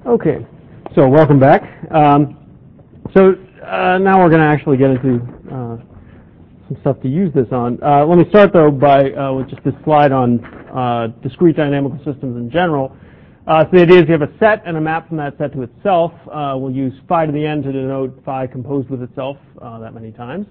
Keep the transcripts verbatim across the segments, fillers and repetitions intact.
Okay, so welcome back. Um, so uh, now we're going to actually get into uh, some stuff to use this on. Uh, let me start though by uh, with just this slide on uh, discrete dynamical systems in general. Uh, so the idea is you have a set and a map from that set to itself. Uh, we'll use phi to the n to denote phi composed with itself uh, that many times.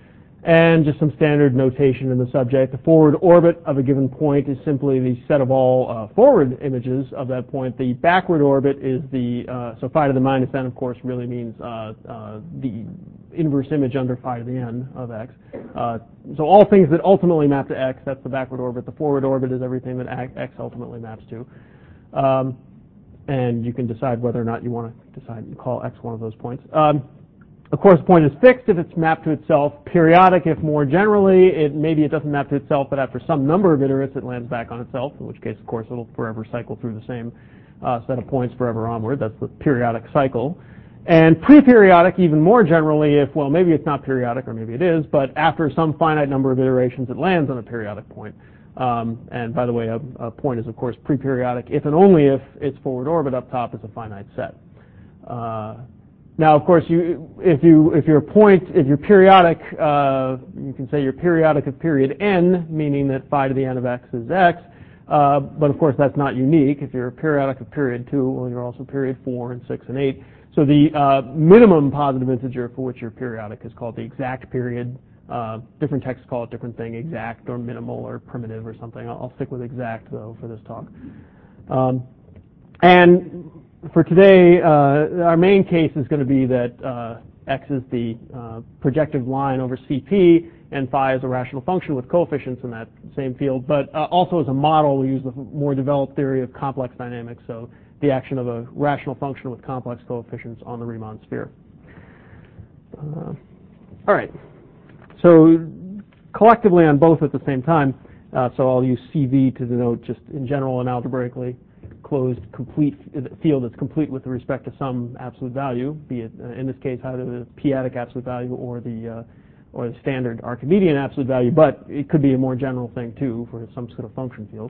And just some standard notation in the subject. The forward orbit of a given point is simply the set of all uh, forward images of that point. The backward orbit is the, uh, so phi to the minus n, of course, really means uh, uh, the inverse image under phi to the n of x. Uh, so all things that ultimately map to x, that's the backward orbit. The forward orbit is everything that x ultimately maps to. Um, and you can decide whether or not you want to decide to call x one of those points. Um, Of course, the point is fixed if it's mapped to itself. Periodic if more generally, it maybe it doesn't map to itself, but after some number of iterates, it lands back on itself, in which case, of course, it'll forever cycle through the same uh, set of points forever onward. That's the periodic cycle. And pre-periodic, even more generally, if, well, maybe it's not periodic, or maybe it is, but after some finite number of iterations, it lands on a periodic point. Um, and by the way, a, a point is, of course, pre-periodic if and only if its forward orbit up top is a finite set. Uh, Now, of course, you, if you if your point if you're periodic, uh, you can say you're periodic of period n, meaning that phi to the n of x is x. Uh, but of course, that's not unique. If you're periodic of period two, well, you're also period four and six and eight. So the uh, minimum positive integer for which you're periodic is called the exact period. Uh, different texts call it different thing, exact or minimal or primitive or something. I'll, I'll stick with exact though for this talk. Um, and For today, uh, our main case is going to be that uh, x is the uh, projective line over C P, and phi is a rational function with coefficients in that same field. But uh, also as a model, we use the more developed theory of complex dynamics, so the action of a rational function with complex coefficients on the Riemann sphere. Uh, all right. So collectively on both at the same time, uh, so I'll use C V to denote just in general and algebraically closed complete field that's complete with respect to some absolute value, be it uh, in this case either the p-adic absolute value or the uh, or the standard Archimedean absolute value, but it could be a more general thing too for some sort of function field.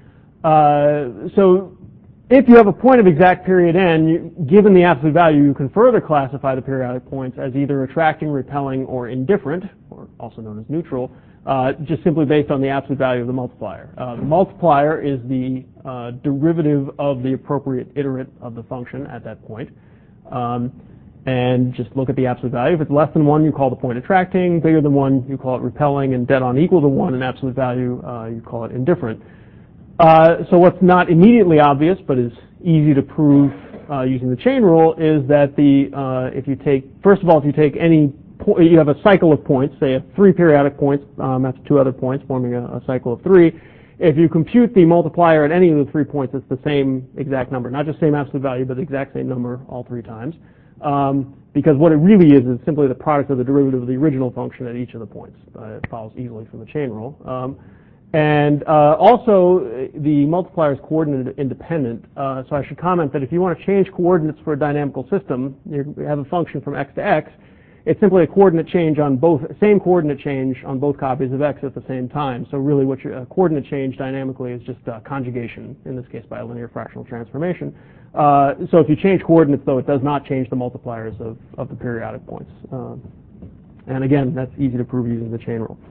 Uh, so if you have a point of exact period n, you, given the absolute value, you can further classify the periodic points as either attracting, repelling, or indifferent, or also known as neutral. Uh, just simply based on the absolute value of the multiplier. Uh, the multiplier is the uh, derivative of the appropriate iterate of the function at that point. Um, and just look at the absolute value. If it's less than one, you call the point attracting. Bigger than one, you call it repelling. And dead on equal to one in absolute value, uh, you call it indifferent. Uh, so what's not immediately obvious, but is easy to prove uh, using the chain rule, is that the uh, if you take, first of all, if you take any you have a cycle of points, say a three periodic points, um, that's two other points forming a, a cycle of three. If you compute the multiplier at any of the three points, it's the same exact number, not just same absolute value, but the exact same number all three times. Um, because what it really is is simply the product of the derivative of the original function at each of the points. Uh, it follows easily from the chain rule. Um, and uh, also, the multiplier is coordinate independent. Uh, so I should comment that if you want to change coordinates for a dynamical system, you have a function from x to x. It's simply a coordinate change on both, same coordinate change on both copies of x at the same time. So really what your uh, coordinate change dynamically is just uh, conjugation, in this case by a linear fractional transformation. Uh, so if you change coordinates, though, it does not change the multipliers of, of the periodic points. Uh, and again, that's easy to prove using the chain rule.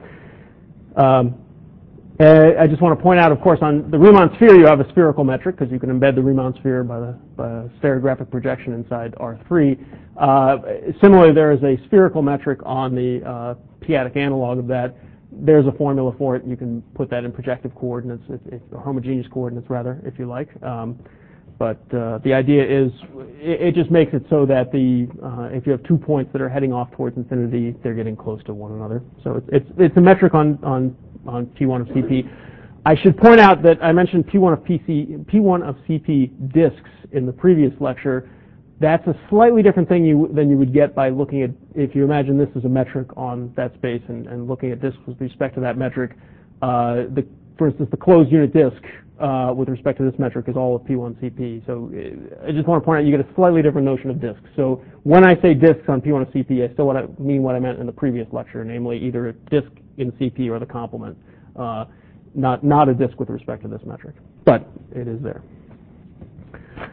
Um, I just want to point out, of course, on the Riemann sphere, you have a spherical metric because you can embed the Riemann sphere by, the, by a stereographic projection inside R three. Uh, similarly, there is a spherical metric on the uh, p-adic analog of that. There's a formula for it. You can put that in projective coordinates, if, if, or homogeneous coordinates, rather, if you like. Um, but uh, the idea is, it, it just makes it so that the uh, if you have two points that are heading off towards infinity, they're getting close to one another. So it's it's, it's a metric on on on P one of C P. I should point out that I mentioned P one of P C, P one of C P disks in the previous lecture. That's a slightly different thing you, than you would get by looking at, if you imagine this as a metric on that space and, and looking at disks with respect to that metric. Uh, the, for instance, the closed unit disk uh, with respect to this metric is all of P one C P. So uh, I just want to point out you get a slightly different notion of disks. So when I say disks on P one of C P, I still what I mean what I meant in the previous lecture, namely either a disk in C P or the complement, uh, not not a disk with respect to this metric, but it is there.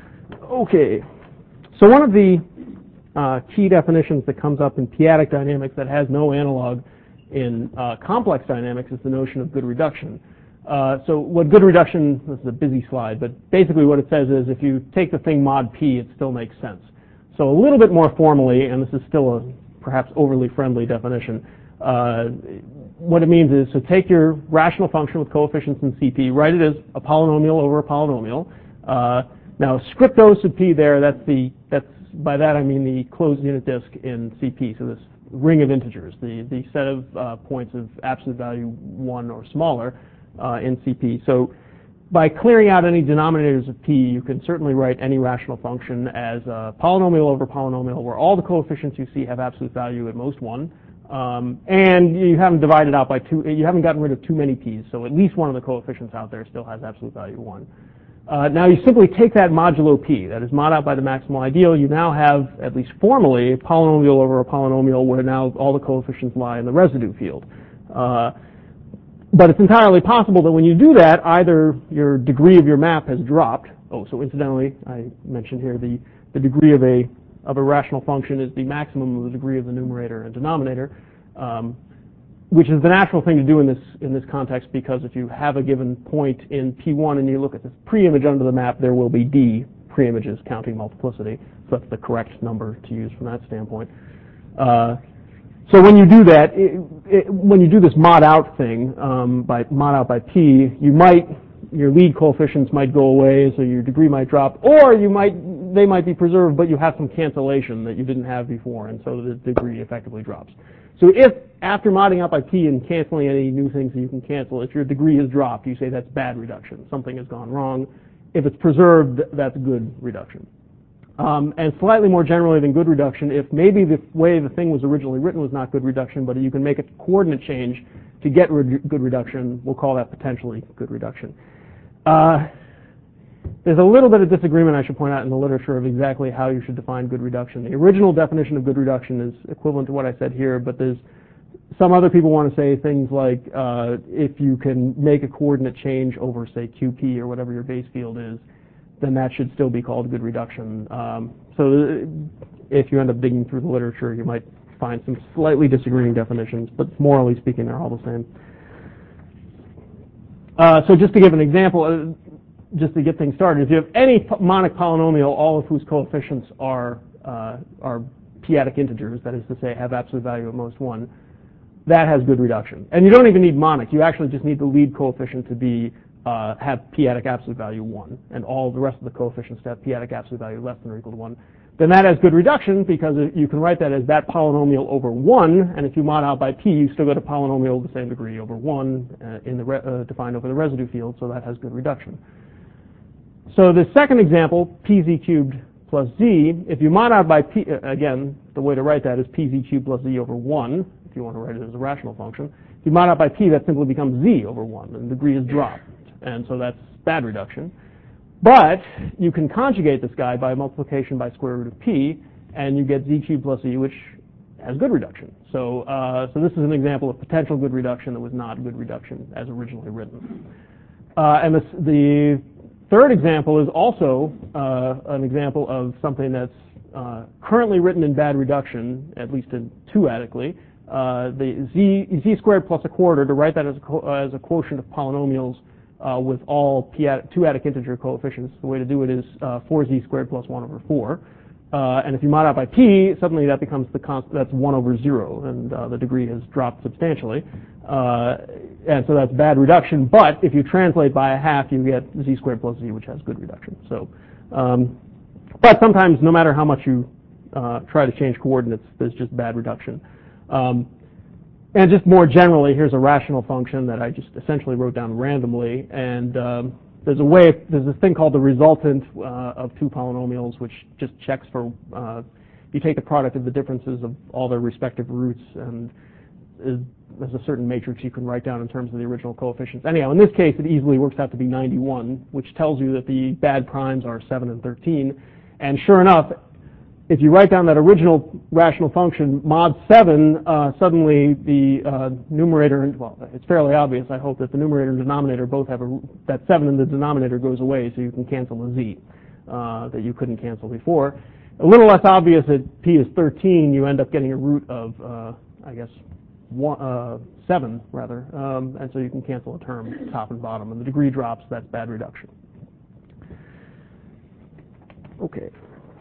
Okay, so one of the uh, key definitions that comes up in p-adic dynamics that has no analog in uh, complex dynamics is the notion of good reduction. Uh, so what good reduction, this is a busy slide, but basically what it says is if you take the thing mod p, it still makes sense. So a little bit more formally, and this is still a perhaps overly friendly definition, uh, what it means is, so take your rational function with coefficients in C P, write it as a polynomial over a polynomial. Uh, now scriptos of p there, that's the, that's, by that I mean the closed unit disk in C P, so this ring of integers, the, the set of uh, points of absolute value one or smaller uh, in C P. So by clearing out any denominators of p, you can certainly write any rational function as a polynomial over polynomial where all the coefficients you see have absolute value at most one. Um, and you haven't divided out by two, you haven't gotten rid of too many p's, so at least one of the coefficients out there still has absolute value one. Uh, now you simply take that modulo p, that is mod out by the maximal ideal, you now have, at least formally, a polynomial over a polynomial where now all the coefficients lie in the residue field. Uh, but it's entirely possible that when you do that, either your degree of your map has dropped. Oh, so incidentally, I mentioned here the, the degree of a of a rational function is the maximum of the degree of the numerator and denominator, um, which is the natural thing to do in this in this context, because if you have a given point in P one and you look at this pre-image under the map, there will be D pre-images counting multiplicity. So that's the correct number to use from that standpoint. Uh, so when you do that, it, it, when you do this mod out thing um, by mod out by P, you might your lead coefficients might go away, so your degree might drop, or you might they might be preserved, but you have some cancellation that you didn't have before, and so the degree effectively drops. So if after modding out by P and canceling any new things that you can cancel, if your degree has dropped, you say that's bad reduction. Something has gone wrong. If it's preserved, that's good reduction. Um, and slightly more generally than good reduction, if maybe the way the thing was originally written was not good reduction, but you can make a coordinate change to get re good reduction, we'll call that potentially good reduction. Uh, there's a little bit of disagreement, I should point out, in the literature of exactly how you should define good reduction. The original definition of good reduction is equivalent to what I said here, but there's some other people want to say things like uh, if you can make a coordinate change over, say, Q P or whatever your base field is, then that should still be called good reduction. Um, so if you end up digging through the literature, you might find some slightly disagreeing definitions, but morally speaking, they're all the same. Uh, so just to give an example, uh, just to get things started, if you have any monic polynomial, all of whose coefficients are uh, are p-adic integers, that is to say, have absolute value at most one, that has good reduction. And you don't even need monic. You actually just need the lead coefficient to be uh, have p-adic absolute value one, and all the rest of the coefficients to have p-adic absolute value less than or equal to one. Then that has good reduction because you can write that as that polynomial over one, and if you mod out by p, you still get a polynomial of the same degree over one uh, in the re uh, defined over the residue field, so that has good reduction. So the second example, pz cubed plus z, if you mod out by p, uh, again, the way to write that is pz cubed plus z over one, if you want to write it as a rational function. If you mod out by p, that simply becomes z over one, and the degree is dropped, and so that's bad reduction. But you can conjugate this guy by multiplication by square root of p, and you get z cubed plus z, which has good reduction. So, uh, so this is an example of potential good reduction that was not good reduction as originally written. Uh, and this, the third example is also uh, an example of something that's uh, currently written in bad reduction, at least in two-adically. Uh, the z, z squared plus a quarter, to write that as a, co as a quotient of polynomials Uh, with all two-adic integer coefficients. The way to do it is uh, four z squared plus one over four. Uh, and if you mod out by p, suddenly that becomes the constant, that's one over zero, and uh, the degree has dropped substantially. Uh, and so that's bad reduction, but if you translate by a half, you get z squared plus z, which has good reduction. So, um, but sometimes, no matter how much you uh, try to change coordinates, there's just bad reduction. Um, And just more generally, here's a rational function that I just essentially wrote down randomly. And um, there's a way, there's this thing called the resultant uh, of two polynomials, which just checks for, uh, you take the product of the differences of all their respective roots, and is, there's a certain matrix you can write down in terms of the original coefficients. Anyhow, in this case, it easily works out to be ninety-one, which tells you that the bad primes are seven and thirteen. And sure enough, if you write down that original rational function, mod seven, uh, suddenly the uh, numerator, and, well, it's fairly obvious, I hope, that the numerator and denominator both have a, that seven in the denominator goes away, so you can cancel a z. uh, that you couldn't cancel before. A little less obvious at p is thirteen, you end up getting a root of, uh, I guess, one, uh, seven, rather, um, and so you can cancel a term top and bottom. And the degree drops, that's bad reduction. Okay.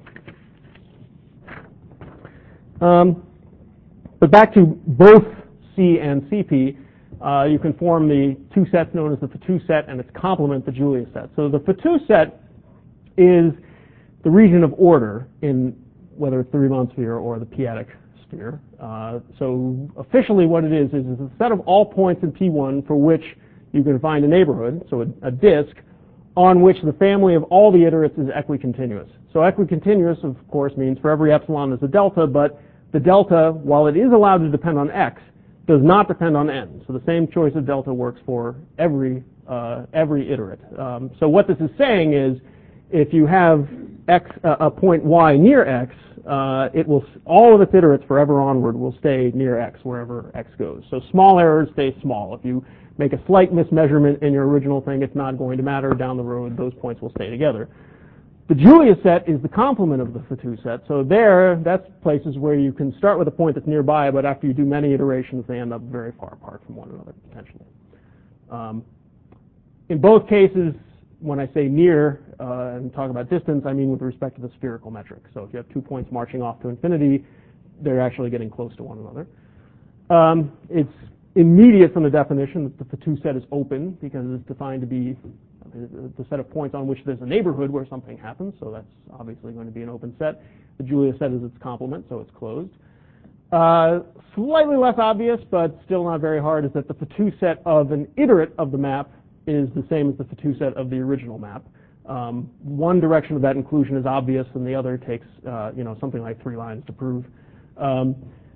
Um, but back to both C and C P, uh, you can form the two sets known as the Fatou set and its complement, the Julia set. So the Fatou set is the region of order in whether it's the Riemann sphere or the p-adic sphere. Uh, so officially what it is is it's a set of all points in P one for which you can find a neighborhood, so a, a disk, on which the family of all the iterates is equicontinuous. So equicontinuous, of course, means for every epsilon there's a delta, but the delta, while it is allowed to depend on x, does not depend on n. So the same choice of delta works for every uh, every iterate. Um, so what this is saying is, if you have x, uh, a point y near x, uh, it will all of its iterates forever onward will stay near x wherever x goes. So small errors stay small. If you make a slight mismeasurement in your original thing, it's not going to matter. Down the road, those points will stay together. The Julia set is the complement of the Fatou set. So there, that's places where you can start with a point that's nearby, but after you do many iterations, they end up very far apart from one another, potentially. Um, in both cases, when I say near uh, and talk about distance, I mean with respect to the spherical metric. So if you have two points marching off to infinity, they're actually getting close to one another. Um, it's immediate from the definition that the Fatou set is open because it's defined to be the set of points on which there's a neighborhood where something happens, so that's obviously going to be an open set. The Julia set is its complement, so it's closed. Uh, slightly less obvious, but still not very hard, is that the Fatou set of an iterate of the map is the same as the Fatou set of the original map. Um, one direction of that inclusion is obvious, and the other takes uh, you know, something like three lines to prove. Um,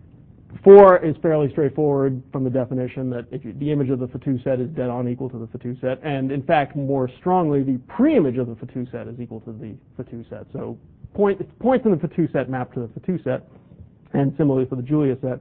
Four is fairly straightforward from the definition that if you, the image of the Fatou set is dead on equal to the Fatou set, and in fact, more strongly, the pre-image of the Fatou set is equal to the Fatou set. So point, points in the Fatou set map to the Fatou set, and similarly for the Julia set.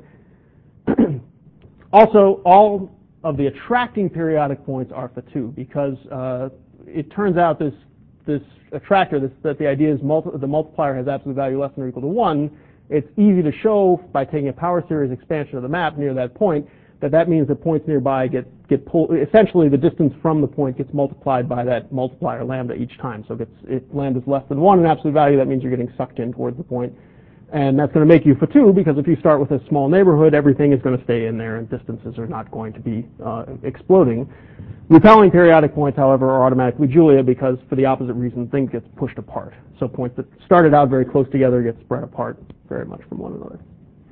Also, all of the attracting periodic points are Fatou because uh, it turns out this this attractor, this, that the idea is multi, the multiplier has absolute value less than or equal to one. It's easy to show by taking a power series expansion of the map near that point that that means that points nearby get get pulled. Essentially, the distance from the point gets multiplied by that multiplier lambda each time. So if it's, if lambda is less than one in absolute value, that means you're getting sucked in towards the point. And that's going to make you Fatou because if you start with a small neighborhood, everything is going to stay in there and distances are not going to be uh, exploding. Repelling periodic points, however, are automatically Julia because for the opposite reason, things get pushed apart. So points that started out very close together get spread apart very much from one another.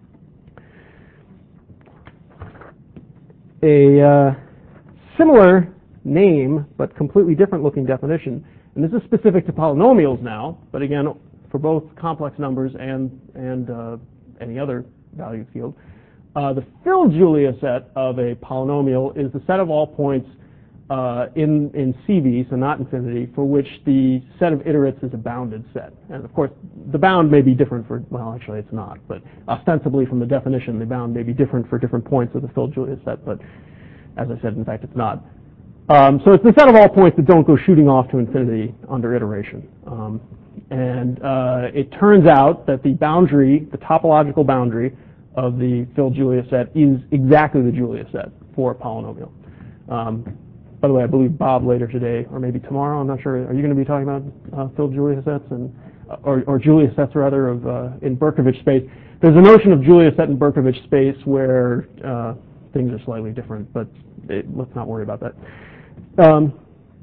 A uh, similar name, but completely different looking definition, and this is specific to polynomials now, but again, for both complex numbers and, and uh, any other value field. Uh, the Phil-Julia set of a polynomial is the set of all points uh, in, in C V, so not infinity, for which the set of iterates is a bounded set. And of course, the bound may be different for, well, actually it's not, but ostensibly from the definition, the bound may be different for different points of the Phil-Julia set, but as I said, in fact, it's not. Um, so it's the set of all points that don't go shooting off to infinity under iteration. Um, and uh, it turns out that the boundary, the topological boundary of the Phil-Julia set is exactly the Julia set for a polynomial. Um, by the way, I believe Bob later today, or maybe tomorrow, I'm not sure, are you going to be talking about uh, Phil-Julia sets, and, uh, or, or Julia sets rather, of uh, in Berkovich space? There's a notion of Julia set in Berkovich space where uh, things are slightly different, but it, let's not worry about that. Um,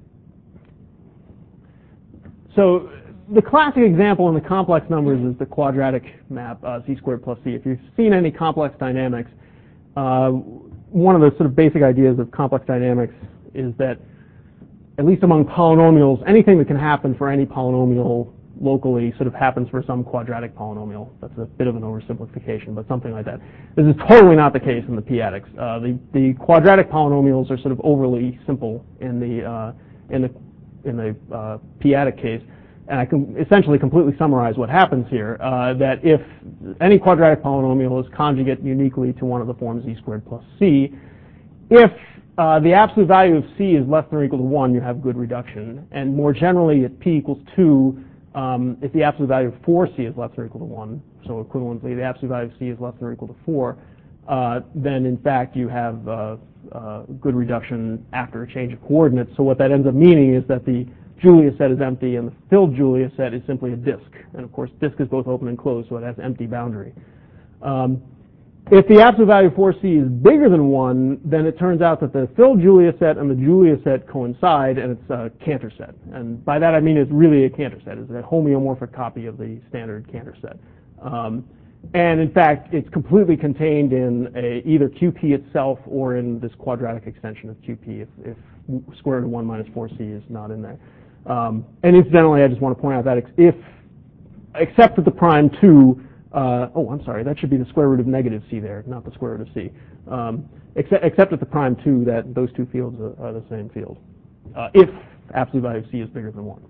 so the classic example in the complex numbers is the quadratic map, uh, z squared plus c. If you've seen any complex dynamics, uh, one of the sort of basic ideas of complex dynamics is that, at least among polynomials, anything that can happen for any polynomial locally sort of happens for some quadratic polynomial. That's a bit of an oversimplification, but something like that. This is totally not the case in the p-adics. Uh, the, the quadratic polynomials are sort of overly simple in the uh, in the in the uh, p-adic case, and I can essentially completely summarize what happens here. Uh, that if any quadratic polynomial is conjugate uniquely to one of the forms z squared plus c, if uh, the absolute value of c is less than or equal to one, you have good reduction, and more generally at p equals two. Um, if the absolute value of four C is less than or equal to one, so equivalently the absolute value of C is less than or equal to four, uh, then in fact you have uh, uh, good reduction after a change of coordinates. So what that ends up meaning is that the Julia set is empty and the filled Julia set is simply a disk. And of course disk is both open and closed, so it has empty boundary. Um, If the absolute value of four C is bigger than one, then it turns out that the filled Julia set and the Julia set coincide, and it's a Cantor set. And by that I mean it's really a Cantor set. It's a homeomorphic copy of the standard Cantor set. Um, and in fact, it's completely contained in a, either Q P itself or in this quadratic extension of Q P if, if square root of one minus four C is not in there. Um, and incidentally, I just want to point out that if, except at the prime two, Uh, oh, I'm sorry, that should be the square root of negative C there, not the square root of C. Um, except, except at the prime two, that those two fields are, are the same field, uh, if absolute value of C is bigger than one.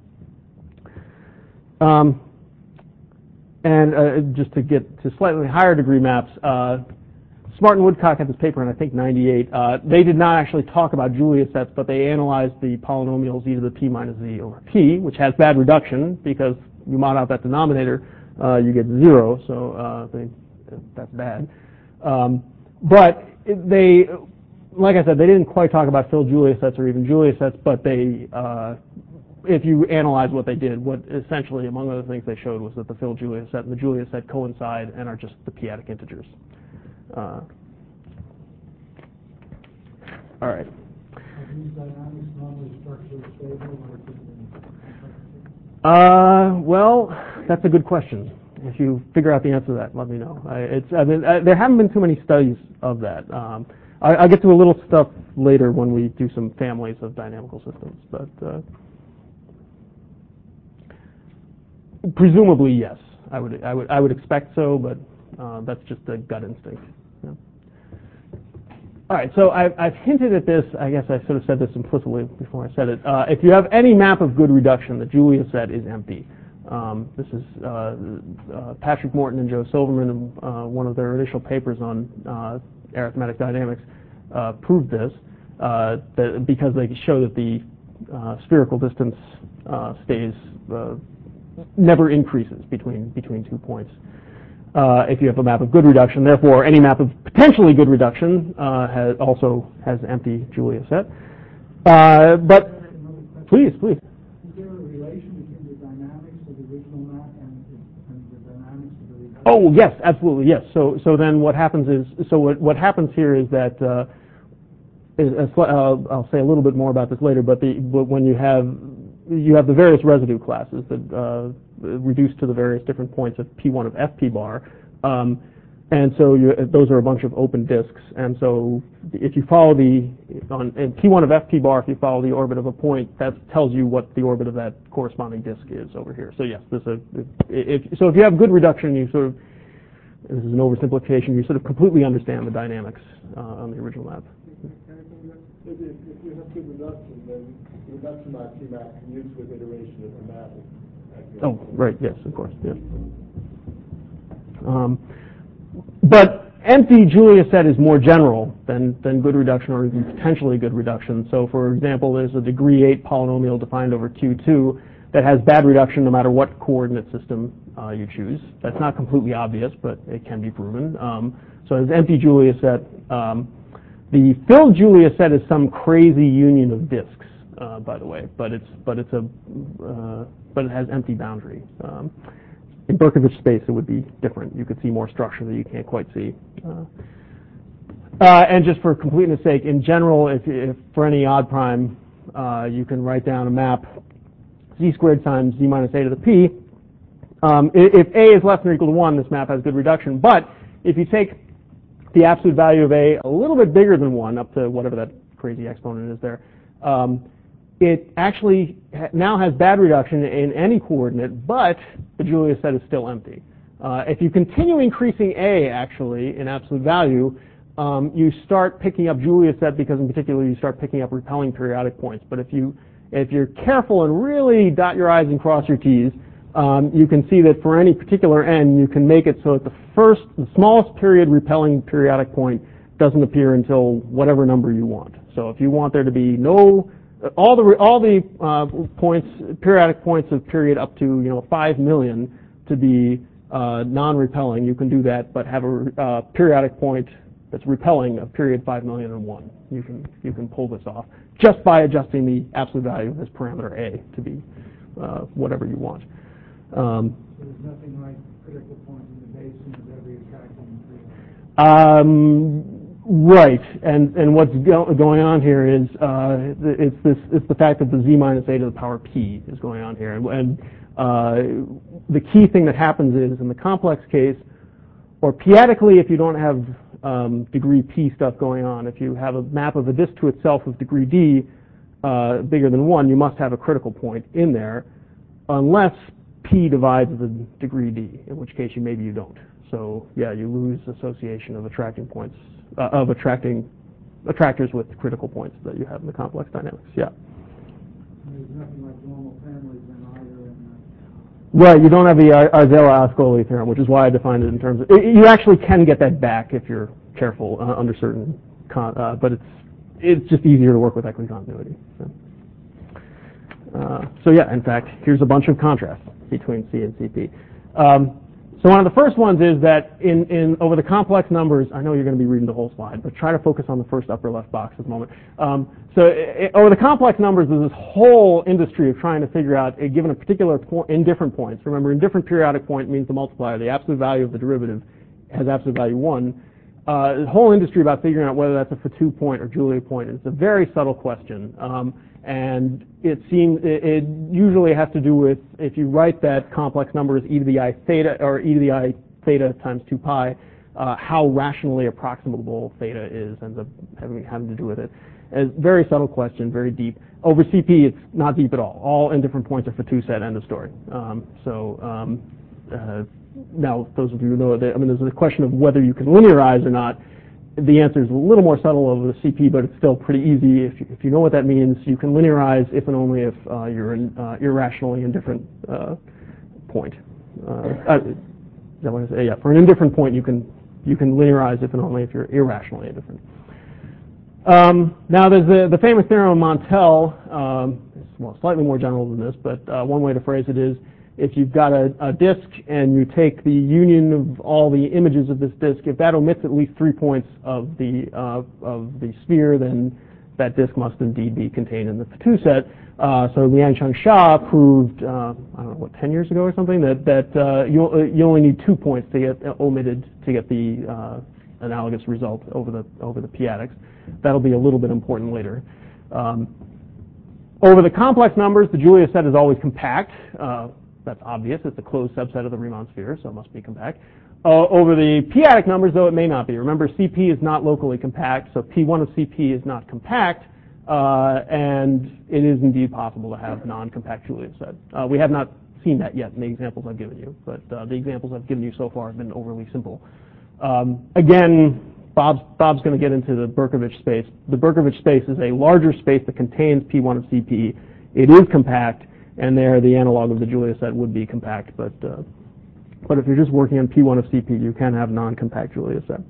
Um, and uh, just to get to slightly higher degree maps, uh, Smart and Woodcock had this paper in, I think, ninety-eight. Uh, they did not actually talk about Julia sets, but they analyzed the polynomials e to the p minus z over p, which has bad reduction because you mod out that denominator. Uh, you get zero, so uh, they, that's bad. Um, but they, like I said, they didn't quite talk about filled Julia sets or even Julia sets, but they, uh, if you analyze what they did, what essentially, among other things they showed was that the filled Julia set and the Julia set coincide and are just the p-adic integers. Uh, all right. Are these dynamics normally structurally stable or Uh, well, that's a good question. If you figure out the answer to that, let me know. I, it's, I mean, I, there haven't been too many studies of that. Um, I, I'll get to a little stuff later when we do some families of dynamical systems, but uh, presumably yes. I would, I would, I would expect so, but uh, that's just a gut instinct. Yeah. All right, so I've, I've hinted at this. I guess I sort of said this implicitly before I said it. Uh, if you have any map of good reduction, the Julia set is empty. Um, this is uh, uh, Patrick Morton and Joe Silverman, in uh, one of their initial papers on uh, arithmetic dynamics, uh, proved this uh, that because they show that the uh, spherical distance uh, stays uh, never increases between between two points. Uh, if you have a map of good reduction. Therefore, any map of potentially good reduction uh, has also has empty Julia set. Uh, but please, please. Is there a relation between the dynamics of the original map and the, and the dynamics of the reduction? Oh yes, absolutely yes. So so then what happens is so what what happens here is that uh, is, uh, I'll, I'll say a little bit more about this later. But the but when you have you have the various residue classes that uh, reduce to the various different points of P one of F P bar. Um, and so you, those are a bunch of open disks. And so if you follow the, on in P one of F P bar, if you follow the orbit of a point, that tells you what the orbit of that corresponding disk is over here. So yes, this is a, if, so if you have good reduction, you sort of, this is an oversimplification, you sort of completely understand the dynamics uh, on the original map. If, if, if you have good reduction, then the reduction by P map commutes with iteration of the map. Oh, right, yes, of course, yeah. Um, but empty Julia set is more general than, than good reduction or even potentially good reduction. So for example, there's a degree eight polynomial defined over Q two that has bad reduction no matter what coordinate system uh, you choose. That's not completely obvious, but it can be proven. Um, so it's empty Julia set. Um, the filled Julia set is some crazy union of disks, uh, by the way, but it's but it's a uh, but it has empty boundary. Um, in Berkovich space, it would be different. You could see more structure that you can't quite see. Uh, uh, and just for completeness sake, in general, if, if for any odd prime, uh, you can write down a map z squared times z minus a to the p. Um, if a is less than or equal to one, this map has good reduction. But if you take the absolute value of a a little bit bigger than one, up to whatever that crazy exponent is there, um, it actually ha now has bad reduction in any coordinate, but the Julia set is still empty. Uh, if you continue increasing a, actually, in absolute value, um, you start picking up Julia set because in particular you start picking up repelling periodic points. But if, you, if you're careful and really dot your I's and cross your T's, um, you can see that for any particular n, you can make it so that the first, the smallest period repelling periodic point doesn't appear until whatever number you want. So if you want there to be no all the all the uh, points, periodic points of period up to you know five million to be uh, non-repelling. You can do that, but have a uh, periodic point that's repelling of period five million and one. You can you can pull this off just by adjusting the absolute value of this parameter a to be uh, whatever you want. Um, So there's nothing like critical points in the basin of every attracting field. Um, right, and and what's go going on here is uh, it's this it's the fact that the z minus a to the power p is going on here, and, and uh, the key thing that happens is in the complex case, or p-adically, if you don't have um, degree p stuff going on, if you have a map of a disk to itself of degree d uh, bigger than one, you must have a critical point in there, unless p divides the degree d, in which case you maybe you don't. So yeah, you lose association of attracting points, uh, of attracting attractors with critical points that you have in the complex dynamics. Yeah. There's nothing like normal families in either. In Right, you don't have the Ar- Arzela-Ascoli theorem, which is why I defined it in terms of. It, you actually can get that back if you're careful uh, under certain, con uh, but it's it's just easier to work with equity continuity. So. Uh, so yeah, in fact, here's a bunch of contrasts between C and C P. Um, so one of the first ones is that in, in over the complex numbers, I know you're going to be reading the whole slide, but try to focus on the first upper left box at the moment. Um, so it, over the complex numbers, there's this whole industry of trying to figure out, uh, given a particular point, indifferent points. Remember, indifferent periodic point means the multiplier. The absolute value of the derivative has absolute value one. Uh, the whole industry about figuring out whether that's a Fatou point or Julia point. It's a very subtle question. Um, And it seems it, it usually has to do with if you write that complex number as e to the I theta or e to the I theta times two pi, uh, how rationally approximable theta is ends up having having to do with it. It's a very subtle question, very deep. Over C P, it's not deep at all. All indifferent points are Fatou set. End of story. Um, so um, uh, now, those of you who know that, I mean, there's a question of whether you can linearize or not. The answer is a little more subtle over the C P, but it's still pretty easy. If you, if you know what that means, you can linearize if and only if uh, you're an uh, irrationally indifferent uh, point. Uh, uh, is that what I say? Yeah, for an indifferent point, you can you can linearize if and only if you're irrationally indifferent. Um, now, there's the, the famous theorem of Montel. Um, it's well, slightly more general than this, but uh, one way to phrase it is: if you've got a, a disk and you take the union of all the images of this disk, if that omits at least three points of the uh, of the sphere, then that disk must indeed be contained in the Fatou set. Uh, so Liang-Cheng Xia proved, uh, I don't know, what, ten years ago or something, that that uh, you uh, you only need two points to get uh, omitted to get the uh, analogous result over the over the p-adics. That'll be a little bit important later. Um, over the complex numbers, the Julia set is always compact. Uh, That's obvious. It's a closed subset of the Riemann sphere, so it must be compact. Uh, over the p-adic numbers, though, it may not be. Remember, C P is not locally compact, so P one of C P is not compact, uh, and it is indeed possible to have non-compact Julia set. Uh, we have not seen that yet in the examples I've given you, but uh, the examples I've given you so far have been overly simple. Um, again, Bob's, Bob's going to get into the Berkovich space. The Berkovich space is a larger space that contains P one of C P. It is compact. And there, the analog of the Julia set would be compact, but uh, but if you're just working on P one of C P, you can have non-compact Julia set.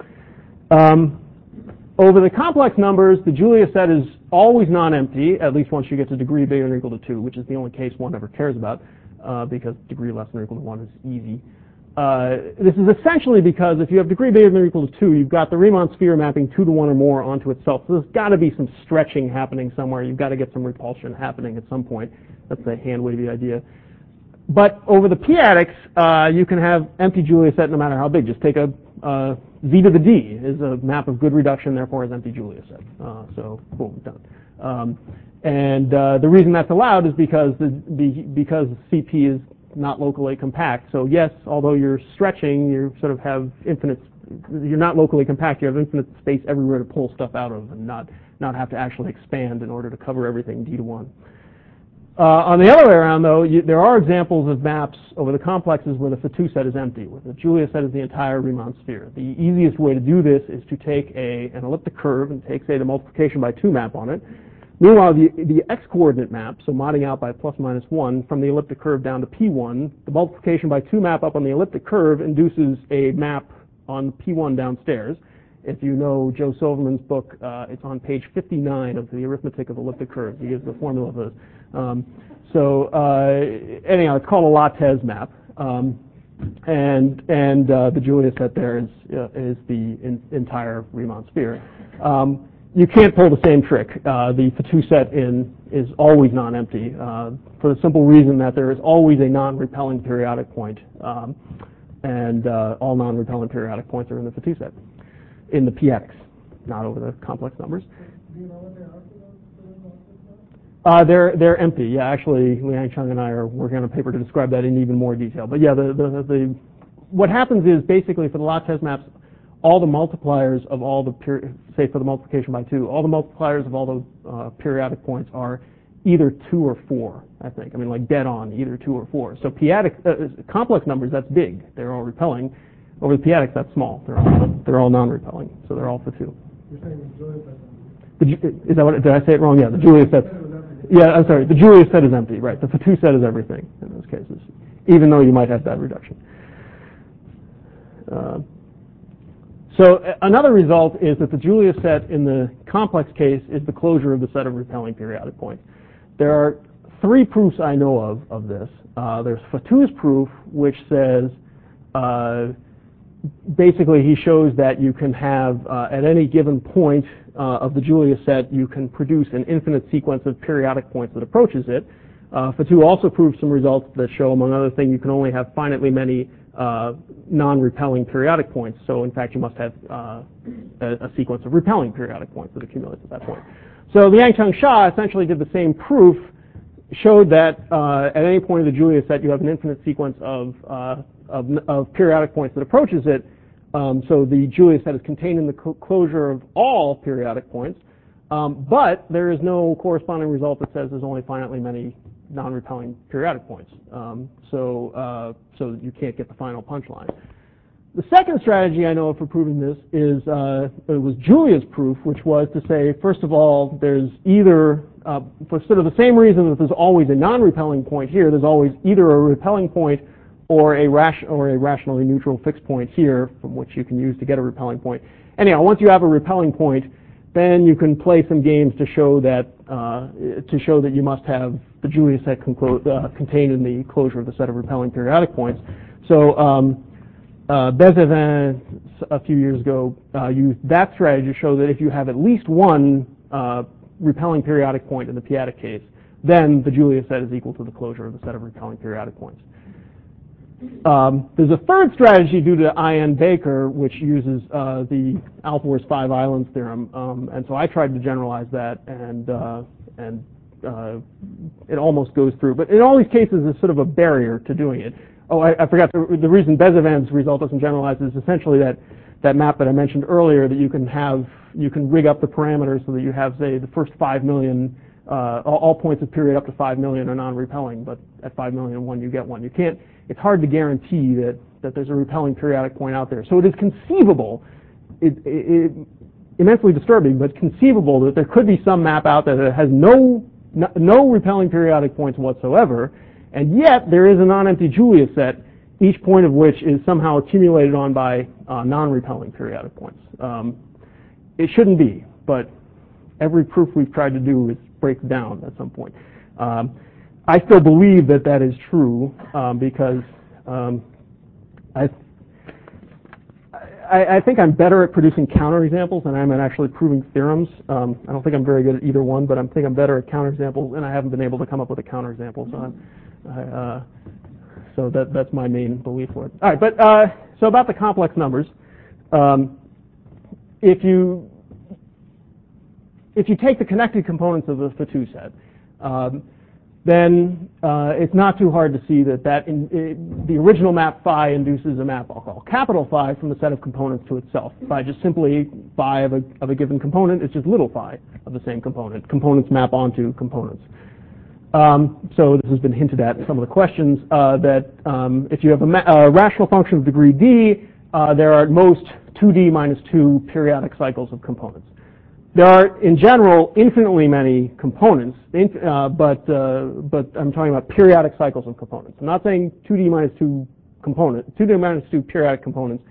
Um, over the complex numbers, the Julia set is always non-empty, at least once you get to degree bigger than or equal to two, which is the only case one ever cares about, uh, because degree less than or equal to one is easy. Uh, this is essentially because if you have degree bigger than or equal to two, you've got the Riemann sphere mapping two to one or more onto itself. So there's got to be some stretching happening somewhere. You've got to get some repulsion happening at some point. That's a hand-wavy idea. But over the p-adics, uh, you can have empty Julia set no matter how big. Just take a uh, z to the d is a map of good reduction, therefore is empty Julia set. Uh, so boom, done. Um, and uh, the reason that's allowed is because the, the because C P is not locally compact. So yes, although you're stretching, you sort of have infinite. You're not locally compact. You have infinite space everywhere to pull stuff out of, and not not have to actually expand in order to cover everything d to one. Uh, on the other way around, though, you, there are examples of maps over the complexes where the Fatou set is empty, where the Julia set is the entire Riemann sphere. The easiest way to do this is to take a, an elliptic curve and take, say, the multiplication by two map on it. Meanwhile, the, the x-coordinate map, so modding out by plus minus one, from the elliptic curve down to P one, the multiplication by two map up on the elliptic curve induces a map on P one downstairs. If you know Joe Silverman's book, uh, it's on page fifty-nine of the Arithmetic of Elliptic Curves. He gives the formula for this. Um, so uh, anyhow, it's called a Lattès map. Um, and and uh, the Julia set there is, uh, is the in, entire Riemann sphere. Um, you can't pull the same trick. Uh, the Fatou set in is always non-empty uh, for the simple reason that there is always a non-repelling periodic point. Um, and uh, all non-repelling periodic points are in the Fatou set, in the P X, not over the complex numbers. Do you know what they are for those, for those objects? Uh, they're they're empty. Yeah, actually, Liang Chung and I are working on a paper to describe that in even more detail. But yeah, the the, the what happens is basically for the Lattès maps, all the multipliers of all the peri- say for the multiplication by two, all the multipliers of all the uh, periodic points are either two or four. I think. I mean, like dead on, either two or four. So p-adic, uh, complex numbers, that's big. They're all repelling. Over the p-adics, that's small. They're all they're all non-repelling. So they're all for two. You're saying the Julia set. The, Ju- is that what? Did I say it wrong? Yeah, the Julia set. Yeah, I'm sorry. The Julia set is empty, right? The Fatou set is everything in those cases, even though you might have that reduction. Uh, so uh, another result is that the Julia set in the complex case is the closure of the set of repelling periodic points. There are three proofs I know of of this. Uh, there's Fatou's proof, which says uh, basically he shows that you can have uh, at any given point uh, of the Julia set, you can produce an infinite sequence of periodic points that approaches it. Uh, Fatou also proves some results that show, among other things, you can only have finitely many uh, non-repelling periodic points. So in fact, you must have uh, a, a sequence of repelling periodic points that accumulates at that point. So Liang-Chung Sha essentially did the same proof, showed that uh, at any point of the Julia set, you have an infinite sequence of, uh, of, of periodic points that approaches it. Um, so the Julia set is contained in the co- closure of all periodic points. Um, but there is no corresponding result that says there's only finitely many non-repelling periodic points. Um, so, uh, so you can't get the final punchline. The second strategy I know of for proving this is uh, it was Julia's proof, which was to say, first of all, there's either, uh, for sort of the same reason that there's always a non-repelling point here, there's always either a repelling point or a, ration, or a rationally neutral fixed point here, from which you can use to get a repelling point. Anyhow, once you have a repelling point, then you can play some games to show that uh, to show that you must have the Julia set conclo- uh, contained in the closure of the set of repelling periodic points. So um, uh, Bézévin a few years ago uh, used that strategy to show that if you have at least one uh, repelling periodic point in the p-adic case, then the Julia set is equal to the closure of the set of repelling periodic points. Um, there's a third strategy due to I N Baker, which uses uh, the Alford's five islands theorem, um, and so I tried to generalize that, and uh, and uh, it almost goes through. But in all these cases, there's sort of a barrier to doing it. Oh, I, I forgot the, the reason Bézévin's result doesn't generalize is essentially that that map that I mentioned earlier, that you can have you can rig up the parameters so that you have, say, the first five million. Uh, all, all points of period up to five million are non-repelling, but at five million and one you get one. You can't. It's hard to guarantee that, that there's a repelling periodic point out there. So it is conceivable, it, it, it, immensely disturbing, but conceivable that there could be some map out there that has no, no no repelling periodic points whatsoever, and yet there is a non-empty Julia set, each point of which is somehow accumulated on by uh, non-repelling periodic points. Um, it shouldn't be, but every proof we've tried to do is break down at some point. Um, I still believe that that is true um, because um, I, I, I think I'm better at producing counterexamples than I am at actually proving theorems. Um, I don't think I'm very good at either one, but I think I'm better at counterexamples, and I haven't been able to come up with a counterexample. So, I'm, I, uh, so that that's my main belief for it. All right, but uh, so about the complex numbers, um, if you if you take the connected components of the Fatou set. Um, then uh, it's not too hard to see that, that in, it, the original map phi induces a map I'll call capital phi from the set of components to itself by just simply phi of a, of a given component. It's just little phi of the same component. Components map onto components. Um, so this has been hinted at in some of the questions, uh, that um, if you have a, ma- a rational function of degree d, uh, there are at most two d minus two periodic cycles of components. There are, in general, infinitely many components, uh, but uh, but I'm talking about periodic cycles of components. I'm not saying two d minus two component, two d minus two periodic components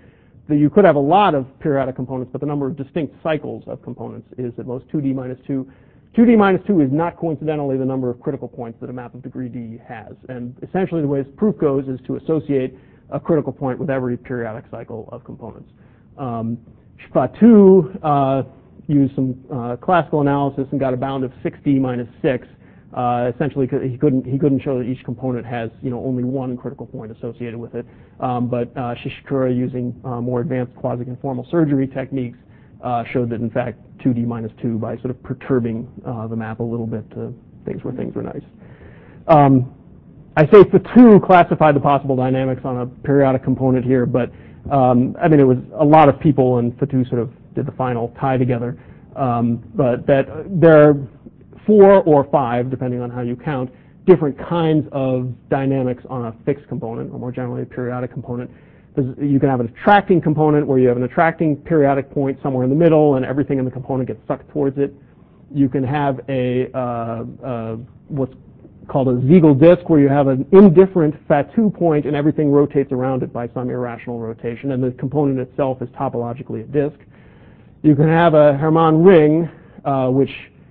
that you could have a lot of periodic components, but the number of distinct cycles of components is at most two d minus two. two d minus two is not coincidentally the number of critical points that a map of degree d has. And essentially the way this proof goes is to associate a critical point with every periodic cycle of components. Um, Fatu uh, used some uh, classical analysis and got a bound of six d minus six. Uh, essentially, he couldn't he couldn't show that each component has you know only one critical point associated with it. Um, but uh, Shishikura, using uh, more advanced quasi-conformal surgery techniques, uh, showed that in fact two d minus two by sort of perturbing uh, the map a little bit to things where things were nice. Um, I say Fatu classified the possible dynamics on a periodic component here, but um, I mean it was a lot of people, and Fatu sort of did the final tie together. Um, but that there are four or five, depending on how you count, different kinds of dynamics on a fixed component, or more generally a periodic component. You can have an attracting component where you have an attracting periodic point somewhere in the middle and everything in the component gets sucked towards it. You can have a uh, uh, what's called a Siegel disk where you have an indifferent Fatu point and everything rotates around it by some irrational rotation, and the component itself is topologically a disk. You can have a Hermann ring, uh, which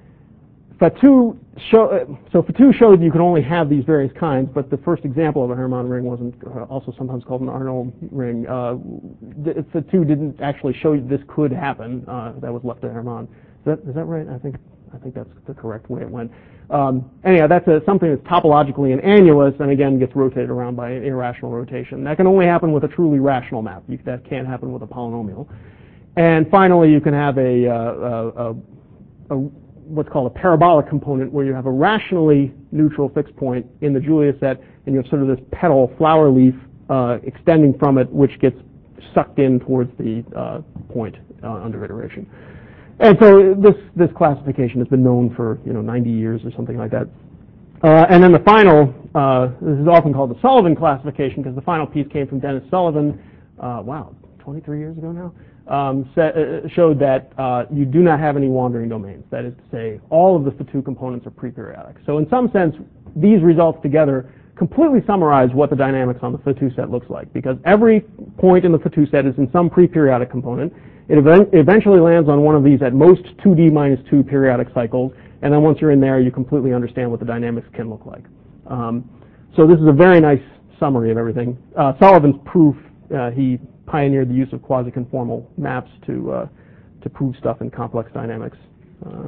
Fatu show, so Fatu showed you can only have these various kinds, but the first example of a Hermann ring wasn't uh, also sometimes called an Arnold ring. Uh, Fatu didn't actually show you this could happen. Uh, that was left to Hermann. Is that, is that right? I think I think that's the correct way it went. Um, anyhow, that's a, something that's topologically an annulus, and again gets rotated around by an irrational rotation. That can only happen with a truly rational map. You, that can't happen with a polynomial. And finally, you can have a, uh, a, a, a what's called a parabolic component where you have a rationally neutral fixed point in the Julia set, and you have sort of this petal flower leaf uh, extending from it, which gets sucked in towards the uh, point uh, under iteration. And so this this classification has been known for you know ninety years or something like that. Uh, and then the final, uh, this is often called the Sullivan classification because the final piece came from Dennis Sullivan. Uh, wow, twenty-three years ago now. Um, set, uh, showed that uh, you do not have any wandering domains. That is to say, all of the Fatu components are pre-periodic. So in some sense, these results together completely summarize what the dynamics on the Fatu set looks like, because every point in the Fatu set is in some pre-periodic component. It ev- eventually lands on one of these at most two d minus two periodic cycles, and then once you're in there, you completely understand what the dynamics can look like. Um, so this is a very nice summary of everything. Uh, Sullivan's proof, uh, he pioneered the use of quasi-conformal maps to uh, to prove stuff in complex dynamics. Uh,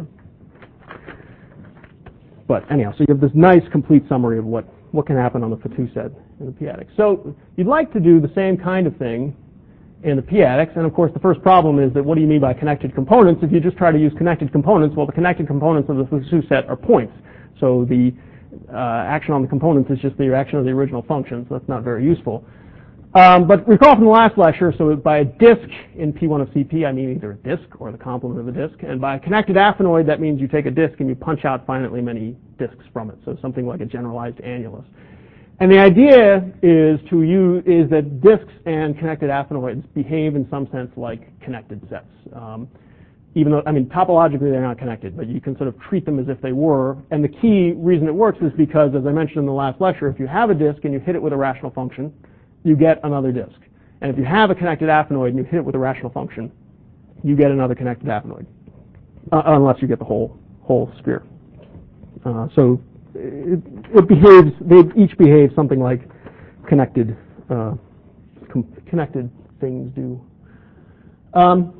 but anyhow, so you have this nice complete summary of what, what can happen on the Fatu set in the p-adics. So you'd like to do the same kind of thing in the p-adics, and of course the first problem is that what do you mean by connected components? If you just try to use connected components, well, the connected components of the Fatu set are points. So the uh, action on the components is just the action of the original function, so that's not very useful. Um, but recall from the last lecture, so by a disk in P one of C P, I mean either a disk or the complement of a disk. And by a connected aphanoid, that means you take a disk and you punch out finitely many disks from it. So something like a generalized annulus. And the idea is to use is that disks and connected aphanoids behave in some sense like connected sets. Um, even though, I mean, topologically they're not connected, but you can sort of treat them as if they were. And the key reason it works is because, as I mentioned in the last lecture, if you have a disk and you hit it with a rational function, you get another disk. And if you have a connected aphanoid and you hit it with a rational function, you get another connected aphanoid, uh, unless you get the whole whole sphere. Uh, so it, it behaves. They each behave something like connected uh, com- connected things do. Um,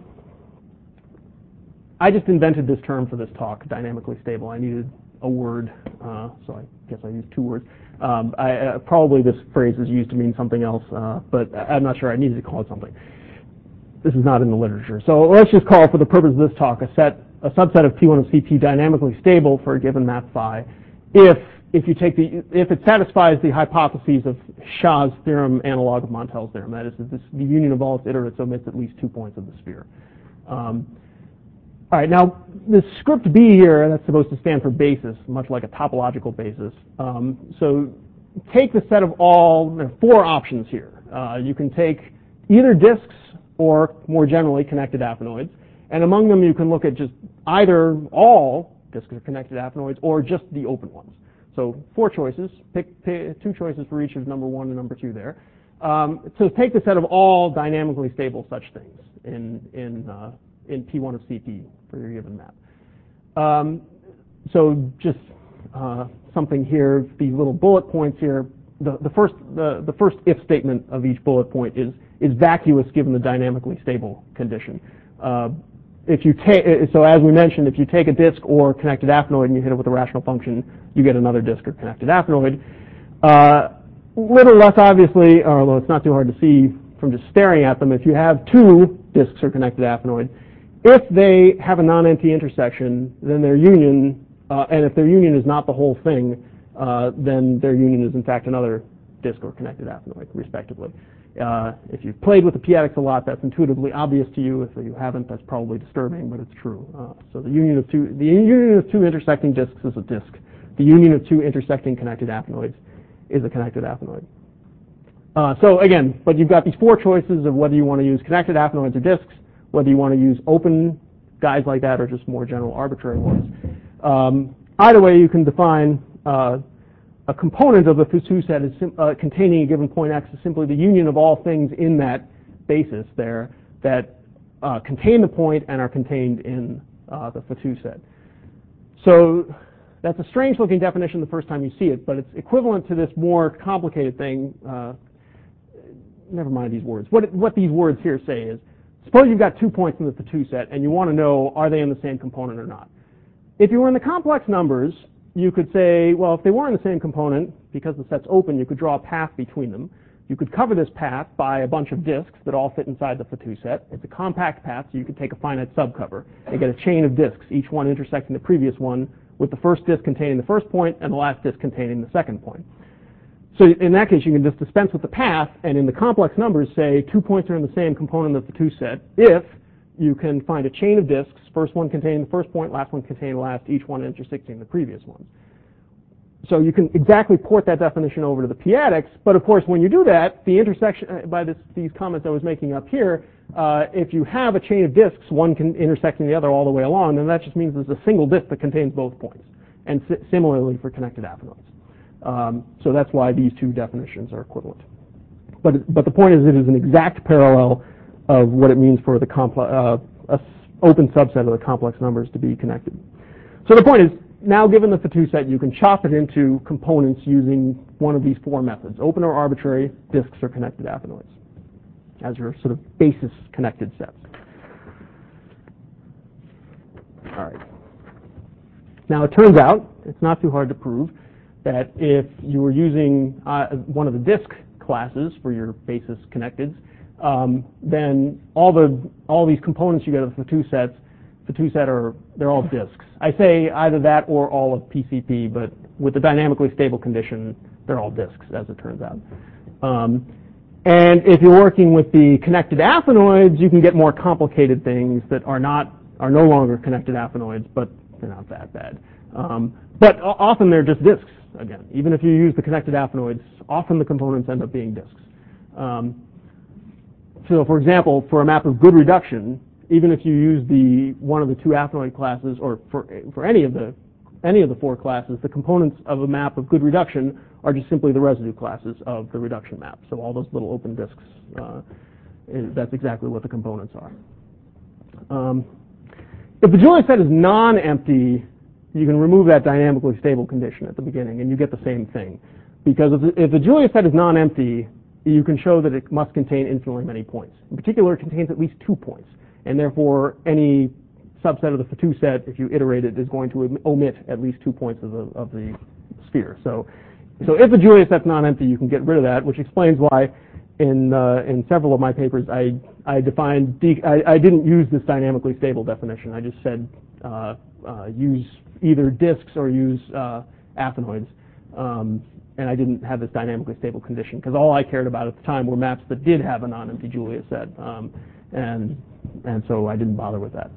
I just invented this term for this talk, dynamically stable. I needed a word, uh, so I guess I used two words. Um, I, uh, probably this phrase is used to mean something else, uh, but I'm not sure. I needed to call it something. This is not in the literature. So let's just call, for the purpose of this talk, a set, a subset of P one of C P dynamically stable for a given map phi, if if you take the if it satisfies the hypotheses of Shah's theorem analog of Montel's theorem. That is, that this, the union of all its iterates omits at least two points of the sphere. Um, All right, now the script B here, that's supposed to stand for basis, much like a topological basis. Um, so take the set of all, there are four options here. Uh, you can take either disks or, more generally, connected aphanoids. And among them, you can look at just either all disks or connected aphanoids or just the open ones. So four choices, pick, pick two choices for each of number one and number two there. Um, so take the set of all dynamically stable such things in in uh, in P one of C P for your given map. Um, so just uh, something here, these little bullet points here. The, the first the, the first if statement of each bullet point is is vacuous given the dynamically stable condition. Uh, if you take so as we mentioned, if you take a disk or connected aphanoid and you hit it with a rational function, you get another disk or connected aphanoid. Uh, little less obviously, or although it's not too hard to see from just staring at them, if you have two disks or connected aphanoid, if they have a non-empty intersection, then their union, uh, and if their union is not the whole thing, uh, then their union is in fact another disk or connected aphanoid, respectively. Uh, if you've played with the p-adics a lot, that's intuitively obvious to you. If you haven't, that's probably disturbing, but it's true. Uh, so the union of two, the union of two intersecting disks is a disk. The union of two intersecting connected aphanoids is a connected aphanoid. Uh, so again, but you've got these four choices of whether you want to use connected aphanoids or disks, whether you want to use open guys like that or just more general arbitrary ones. Um, either way, you can define uh, a component of the Fatou set is sim uh, containing a given point x is simply the union of all things in that basis there that uh, contain the point and are contained in uh, the Fatou set. So that's a strange looking definition the first time you see it, but it's equivalent to this more complicated thing. Uh, never mind these words. What, what these words here say is, suppose you've got two points in the Fatou set and you want to know are they in the same component or not. If you were in the complex numbers, you could say, well, if they were in the same component, because the set's open, you could draw a path between them. You could cover this path by a bunch of disks that all fit inside the Fatou set. It's a compact path, so you could take a finite subcover and get a chain of disks, each one intersecting the previous one, with the first disk containing the first point and the last disk containing the second point. So in that case, you can just dispense with the path, and in the complex numbers say two points are in the same component of the Fatou set if you can find a chain of disks, first one containing the first point, last one containing the last, each one intersecting the previous one. So you can exactly port that definition over to the p-adics, but of course when you do that, the intersection, by this, these comments I was making up here, uh, if you have a chain of disks, one can intersecting the other all the way along, then that just means there's a single disk that contains both points. And si similarly for connected aphanoids. Um, so that's why these two definitions are equivalent. But, but the point is it is an exact parallel of what it means for the complex, uh, a open subset of the complex numbers to be connected. So the point is, now given the Fatou set, you can chop it into components using one of these four methods, open or arbitrary, disks, or connected aphanoids, as your sort of basis connected sets. All right. Now it turns out, it's not too hard to prove, that if you were using uh, one of the disk classes for your basis connecteds, um, then all the all these components you get of the Fatou sets, Fatou set are they're all disks. I say either that or all of P C P, but with the dynamically stable condition, they're all disks, as it turns out. Um, and if you're working with the connected aphanoids, you can get more complicated things that are not are no longer connected aphanoids, but they're not that bad. Um, but often they're just disks. Again, even if you use the connected aphanoids, often the components end up being disks. Um, so, for example, for a map of good reduction, even if you use the one of the two aphanoid classes, or for for any of the any of the four classes, the components of a map of good reduction are just simply the residue classes of the reduction map. So all those little open disks, uh, is, that's exactly what the components are. Um, if the Julia set is non-empty, you can remove that dynamically stable condition at the beginning, and you get the same thing. Because if the, if the Julia set is non-empty, you can show that it must contain infinitely many points. In particular, it contains at least two points, and therefore any subset of the Fatou set, if you iterate it, is going to omit at least two points of the of the sphere. So, so if the Julia set's non-empty, you can get rid of that, which explains why in uh, in several of my papers I I defined de I, I didn't use this dynamically stable definition. I just said uh, uh, use either disks or use uh, aphanoids, um, and I didn't have this dynamically stable condition because all I cared about at the time were maps that did have a non-empty Julia set, um, and and so I didn't bother with that.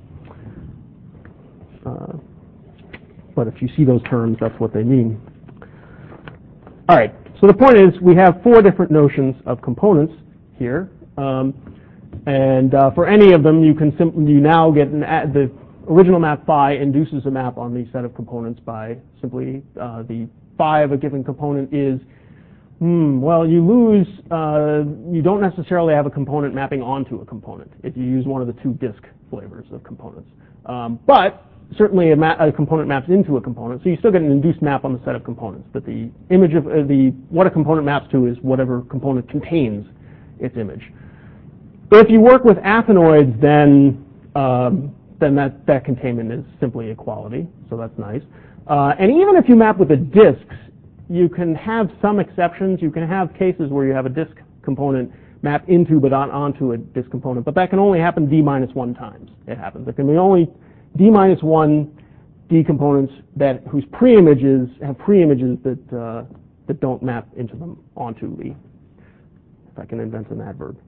Uh, but if you see those terms, that's what they mean. All right. So the point is, we have four different notions of components here, um, and uh, for any of them, you can simply you now get an ad, the original map phi induces a map on the set of components by simply uh, the phi of a given component is Hmm, well, you lose, uh, you don't necessarily have a component mapping onto a component if you use one of the two disk flavors of components. Um, but certainly a, ma a component maps into a component, so you still get an induced map on the set of components. But the image of uh, the what a component maps to is whatever component contains its image. If you work with athenoids, then um, then that that containment is simply equality, so that's nice. Uh, and even if you map with the disks, you can have some exceptions. You can have cases where you have a disk component map into but on onto a disk component, but that can only happen d minus one times. It happens. There can be only d minus one D components that whose pre-images have pre-images that uh, that don't map into them onto the. If I can invent an adverb.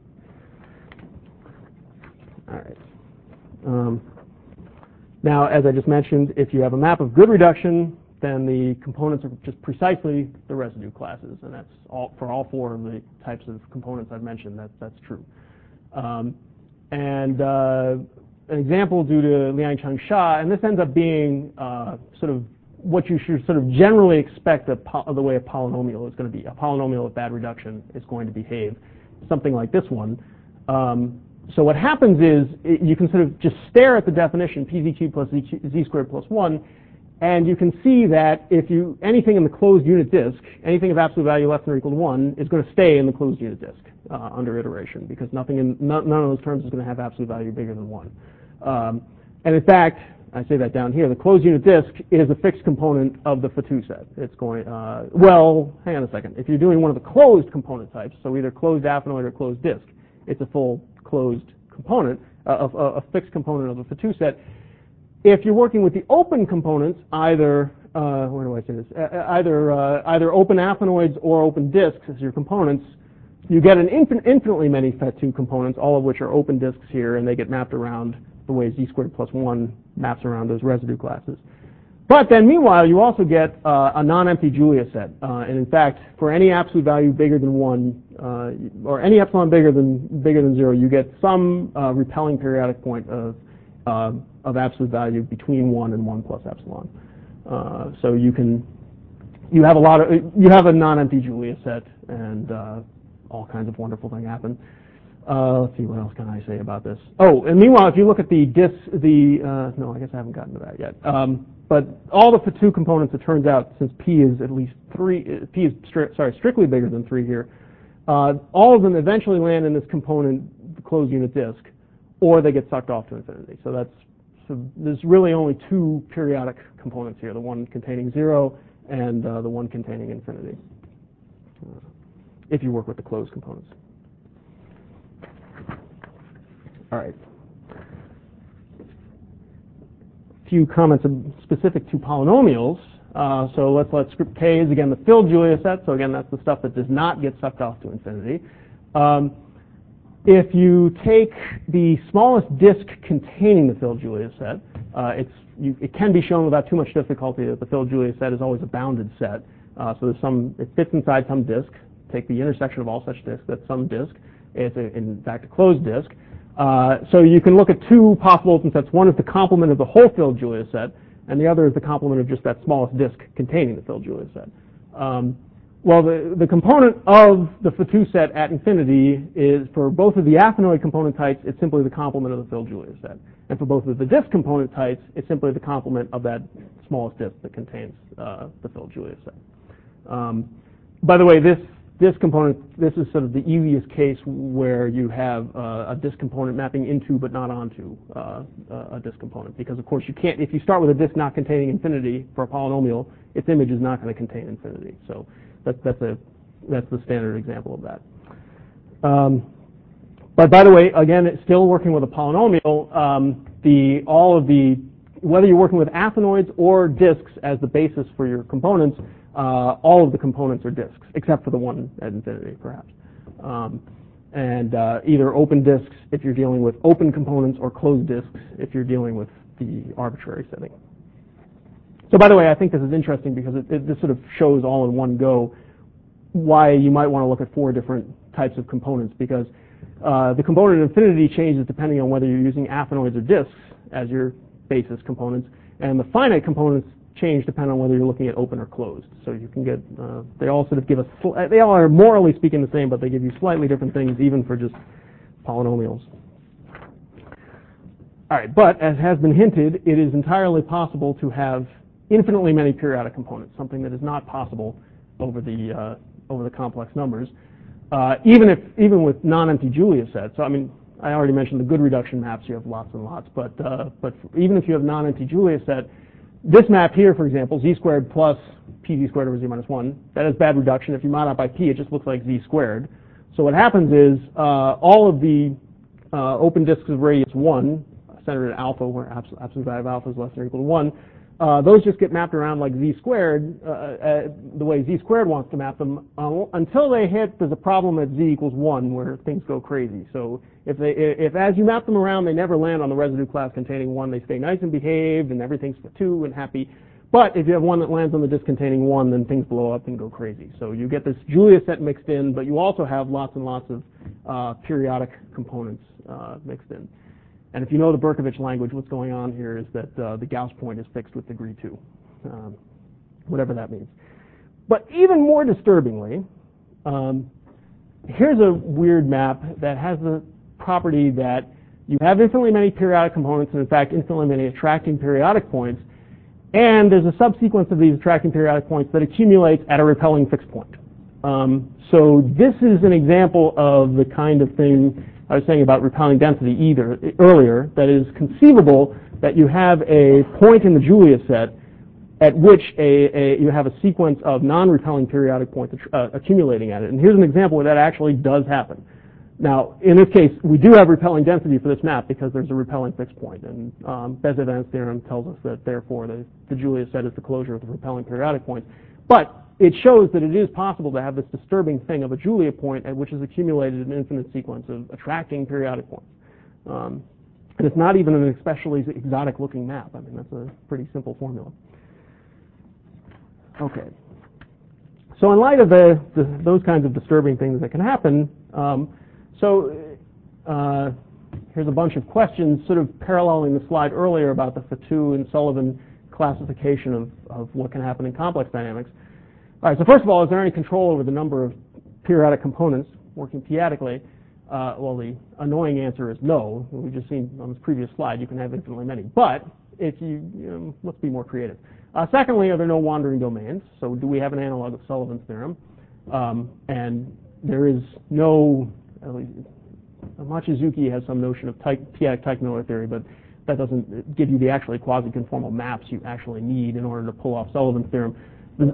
All right. Um, now, as I just mentioned, if you have a map of good reduction, then the components are just precisely the residue classes, and that's all for all four of the types of components I've mentioned. That that's true. Um, and uh, an example due to Liang-Cheng Xia, and this ends up being uh, sort of what you should sort of generally expect a po the way a polynomial is going to be. A polynomial of bad reduction is going to behave, something like this one. Um, so what happens is it, you can sort of just stare at the definition p z cubed plus z, z squared plus one, and you can see that if you anything in the closed unit disk, anything of absolute value less than or equal to one, is going to stay in the closed unit disk uh, under iteration, because nothing in none, none of those terms is going to have absolute value bigger than one. Um, and in fact, I say that down here, the closed unit disk is a fixed component of the Fatou set. It's going, uh, well, hang on a second. If you're doing one of the closed component types, so either closed aphanoid or closed disk, it's a full closed component, uh, a, a fixed component of a Fatou set. If you're working with the open components, either, uh, where do I say this? Uh, either, uh, either open aphanoids or open disks as your components, you get an infin infinitely many Fatou components, all of which are open disks here, and they get mapped around the way z squared plus one maps around those residue classes. But then meanwhile, you also get uh, a non-empty Julia set. Uh, and in fact, for any absolute value bigger than one, uh, or any epsilon bigger than bigger than zero, you get some uh, repelling periodic point of uh, of absolute value between one and one plus epsilon. Uh, so you can you have a lot of you have a non-empty Julia set, and uh, all kinds of wonderful things happen. Uh, let's see, what else can I say about this? Oh, and meanwhile, if you look at the dis, the uh, no, I guess I haven't gotten to that yet. Um, but all the Fatou components, it turns out, since p is at least three, p is stri sorry strictly bigger than three here, uh, all of them eventually land in this component, the closed unit disk, or they get sucked off to infinity. So that's so there's really only two periodic components here: the one containing zero and uh, the one containing infinity. Uh, if you work with the closed components. All right. A few comments specific to polynomials. Uh, so let's let script K is again the filled Julia set. So again, that's the stuff that does not get sucked off to infinity. Um, if you take the smallest disk containing the filled Julia set, uh, it's you, it can be shown without too much difficulty that the filled Julia set is always a bounded set. Uh, so there's some it fits inside some disk. Take the intersection of all such disks. That's some disk. It's a, in fact a closed disk. Uh, so you can look at two possible open sets. One is the complement of the whole filled Julia set, and the other is the complement of just that smallest disk containing the filled Julia set. Um, well, the, the component of the Fatou set at infinity is, for both of the aphanoid component types, it's simply the complement of the filled Julia set. And for both of the disk component types, it's simply the complement of that smallest disk that contains uh, the filled Julia set. Um, by the way, this This component, this is sort of the easiest case where you have uh, a disk component mapping into but not onto uh, a disk component, because of course you can't, if you start with a disk not containing infinity for a polynomial, its image is not going to contain infinity. So that's, that's, a, that's the standard example of that. Um, but by the way, again, it's still working with a polynomial. Um, the, all of the, whether you're working with aphanoids or disks as the basis for your components, Uh, all of the components are disks, except for the one at infinity, perhaps. Um, and uh, either open disks if you're dealing with open components, or closed disks if you're dealing with the arbitrary setting. So by the way, I think this is interesting because it, it, this sort of shows all in one go why you might want to look at four different types of components, because uh, the component infinity changes depending on whether you're using aphanoids or disks as your basis components, and the finite components change depending on whether you're looking at open or closed. So you can get, uh, they all sort of give us, they all are morally speaking the same, but they give you slightly different things even for just polynomials. All right, but as has been hinted, it is entirely possible to have infinitely many periodic components, something that is not possible over the uh, over the complex numbers, uh, even if even with non-empty Julia sets. So I mean, I already mentioned the good reduction maps. You have lots and lots, but uh, but even if you have non-empty Julia set, this map here, for example, z squared plus pz squared over z minus one, that is bad reduction. If you mod out by p, it just looks like z squared. So what happens is uh, all of the uh, open disks of radius one, centered at alpha, where absolute, absolute value of alpha is less than or equal to one, uh, those just get mapped around like z squared, uh, uh, the way z squared wants to map them, uh, until they hit, there's a problem at z equals one where things go crazy. So if, they, if as you map them around, they never land on the residue class containing one, they stay nice and behaved, and everything's for two and happy. But if you have one that lands on the disk containing one, then things blow up and go crazy. So you get this Julia set mixed in, but you also have lots and lots of uh, periodic components uh, mixed in. And if you know the Berkovich language, what's going on here is that uh, the Gauss point is fixed with degree two, um, whatever that means. But even more disturbingly, um, here's a weird map that has the property that you have infinitely many periodic components, and in fact, infinitely many attracting periodic points, and there's a subsequence of these attracting periodic points that accumulates at a repelling fixed point. Um, so this is an example of the kind of thing I was saying about repelling density either earlier, that is conceivable that you have a point in the Julia set at which a, a, you have a sequence of non-repelling periodic points uh, accumulating at it. And here's an example where that actually does happen. Now, in this case, we do have repelling density for this map because there's a repelling fixed point. And um, Bezzavant's theorem tells us that, therefore, the, the Julia set is the closure of the repelling periodic points. But it shows that it is possible to have this disturbing thing of a Julia point at which is accumulated an infinite sequence of attracting periodic points. Um, and it's not even an especially exotic-looking map. I mean, that's a pretty simple formula. Okay. So in light of the, the, those kinds of disturbing things that can happen, um, so uh, here's a bunch of questions sort of paralleling the slide earlier about the Fatou and Sullivan classification of, of what can happen in complex dynamics. All right, so first of all, is there any control over the number of periodic components working p-adically? Uh, well, the annoying answer is no. We've just seen on this previous slide you can have infinitely many. But if you, you know, let's be more creative. Uh, secondly, are there no wandering domains? So do we have an analog of Sullivan's theorem? Um, and there is no, at least, Machizuki has some notion of p-adic Teichmüller theory, but that doesn't give you the actually quasi-conformal maps you actually need in order to pull off Sullivan's theorem. The,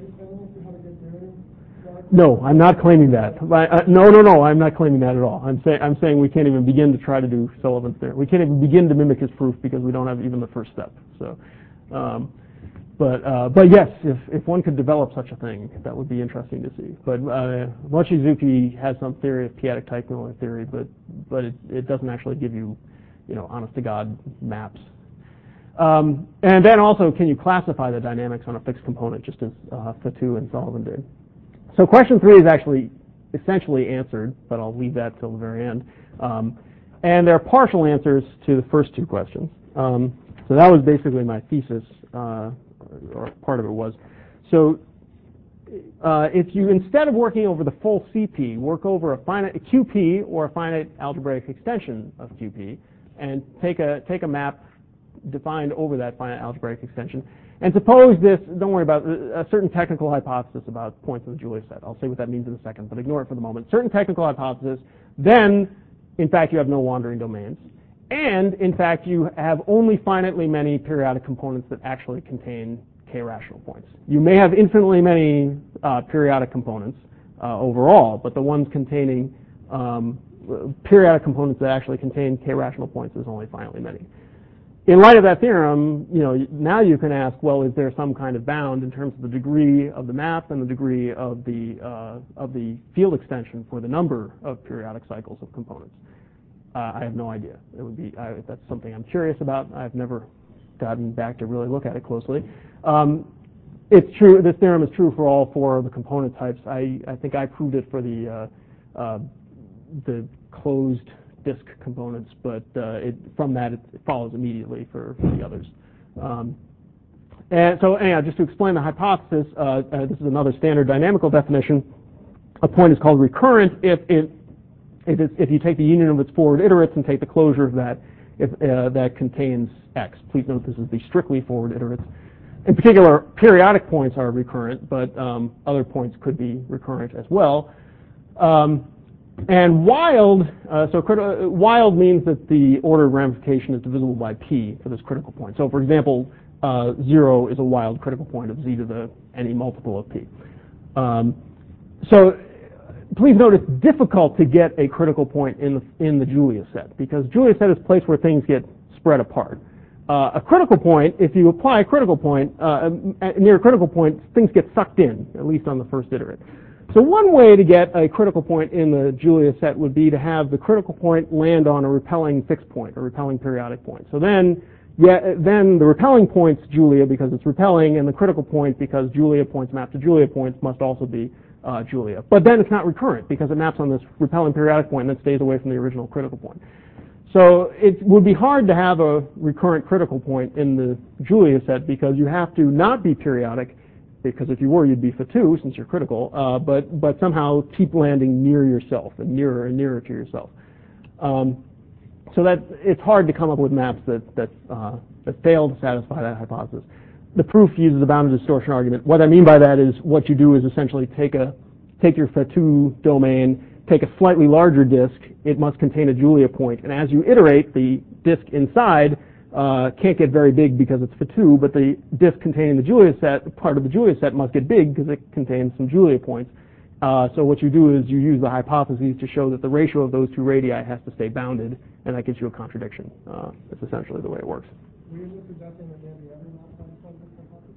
No, I'm not claiming that. I, I, no, no, no, I'm not claiming that at all. I'm, say, I'm saying we can't even begin to try to do Sullivan's theorem. We can't even begin to mimic his proof because we don't have even the first step. So, um, but uh, but yes, if if one could develop such a thing, that would be interesting to see. But uh, Mochizuki has some theory of p-adic Teichmüller theory, but but it, it doesn't actually give you, you know, honest to God maps. Um, and then also, can you classify the dynamics on a fixed component, just as uh, Fatou and Sullivan did? So question three is actually essentially answered, but I'll leave that till the very end. Um, and there are partial answers to the first two questions. Um, so that was basically my thesis, uh, or part of it was. So uh, if you, instead of working over the full C P, work over a finite a Q P or a finite algebraic extension of Q P, and take a take a map defined over that finite algebraic extension, and suppose this, don't worry about a certain technical hypothesis about points in the Julia set. I'll say what that means in a second, but ignore it for the moment. Certain technical hypothesis, then, in fact, you have no wandering domains. And, in fact, you have only finitely many periodic components that actually contain k-rational points. You may have infinitely many uh, periodic components uh, overall, but the ones containing um, periodic components that actually contain k-rational points is only finitely many. In light of that theorem, you know, now you can ask, well, is there some kind of bound in terms of the degree of the map and the degree of the uh, of the field extension for the number of periodic cycles of components? Uh, I have no idea. It would be I, that's something I'm curious about. I've never gotten back to really look at it closely. Um, it's true. This theorem is true for all four of the component types. I I think I proved it for the uh, uh, the closed disk components, but uh, it, from that it, it follows immediately for, for the others. Um, And so anyhow, just to explain the hypothesis, uh, uh, this is another standard dynamical definition. A point is called recurrent if it, if, it's, if you take the union of its forward iterates and take the closure of that if uh, that contains X. Please note this is the strictly forward iterates. In particular, periodic points are recurrent, but um, other points could be recurrent as well. Um, and wild, uh, so crit- wild means that the ordered ramification is divisible by p for this critical point. So, for example, uh, zero is a wild critical point of z to the any multiple of p. Um, so, please note it's difficult to get a critical point in the in the Julia set because Julia set is a place where things get spread apart. Uh, a critical point, if you apply a critical point, uh, near a critical point, things get sucked in, at least on the first iterate. So one way to get a critical point in the Julia set would be to have the critical point land on a repelling fixed point, a repelling periodic point. So then, yeah, then the repelling point's Julia because it's repelling, and the critical point, because Julia points map to Julia points, must also be uh, Julia. But then it's not recurrent because it maps on this repelling periodic point and then stays away from the original critical point. So it would be hard to have a recurrent critical point in the Julia set because you have to not be periodic, because if you were, you'd be Fatou since you're critical, uh, but, but somehow keep landing near yourself and nearer and nearer to yourself. Um, so that it's hard to come up with maps that, that, uh, that fail to satisfy that hypothesis. The proof uses the bounded distortion argument. What I mean by that is what you do is essentially take, a, take your Fatou domain, take a slightly larger disk, it must contain a Julia point, and as you iterate, the disk inside uh, can't get very big because it's Fatou, but the disk containing the Julia set, part of the Julia set, must get big because it contains some Julia points. Uh, so what you do is you use the hypotheses to show that the ratio of those two radii has to stay bounded, and that gives you a contradiction. Uh, that's essentially the way it works. Were you just suggesting that maybe every map has this hypothesis?